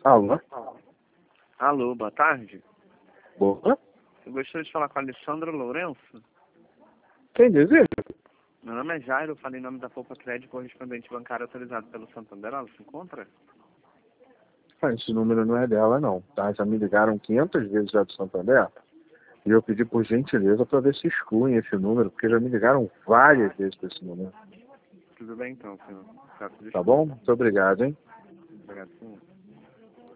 Alô? Alô, boa tarde. Boa? Eu gostaria de falar com a Alessandra Lourenço. Quem deseja? Meu nome é Jairo, eu falei em nome da Poupa Crédito, correspondente bancário autorizado pelo Santander. Ela se encontra? Ah, esse número não é dela, não. Tá? Já me ligaram 500 vezes já do Santander. E eu pedi por gentileza para ver se excluem esse número, porque já me ligaram várias vezes para esse número. Tudo bem então, senhor. Tá bom? Muito obrigado, hein? Obrigado, senhor.